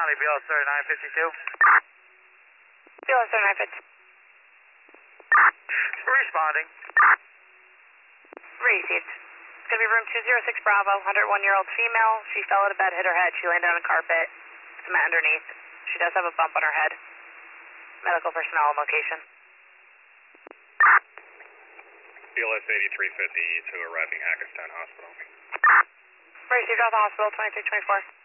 County, BLS 3952. BLS 3952. Responding. Received. It's going to be room 206 Bravo, 101-year-old female. She fell out of bed, hit her head. She landed on the carpet. Cement underneath. She does have a bump on her head. Medical personnel on location. BLS 8352 arriving Hackettstown Hospital. Received off the hospital, 2324.